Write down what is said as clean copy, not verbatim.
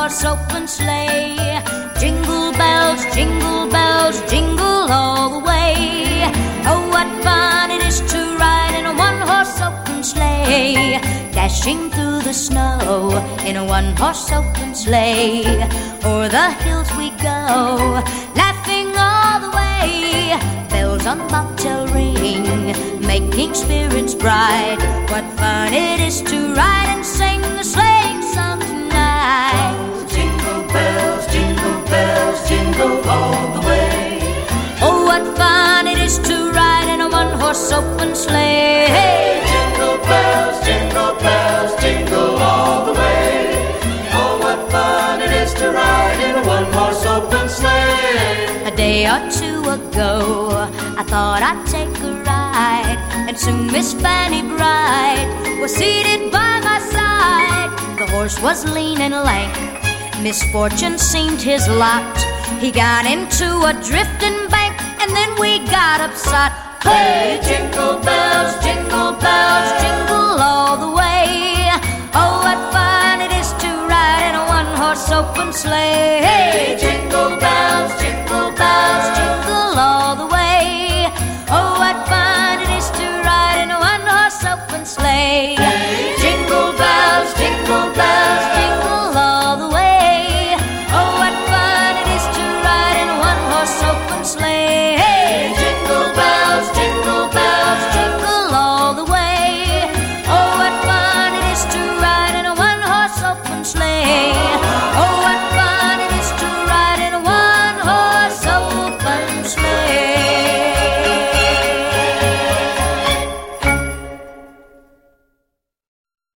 one-horse open sleigh. Jingle bells, jingle all the way. Oh, what fun it is to ride in a one-horse open sleigh. Dashing through the snow in a one-horse open sleigh. O'er the hills we go, laughing all the way. Bells on bobtail ring, making spirits bright. What fun it is to ride and sing the sleighing song tonight. Jingle bells, jingle all the way. Oh, what fun it is to ride in a one-horse open sleigh. Hey, jingle bells, jingle all the way. Oh, what fun it is to ride in a one-horse open sleigh. A day or two ago, I thought I'd take a ride, and soon Miss Fanny Bright was seated by my side. The horse was lean and lank, misfortune seemed his lot. He got into a drifting bank, and then we got upset. Hey, jingle bells, jingle all the way. Oh, what fun it is to ride in a one-horse open sleigh. Hey, jingle bells.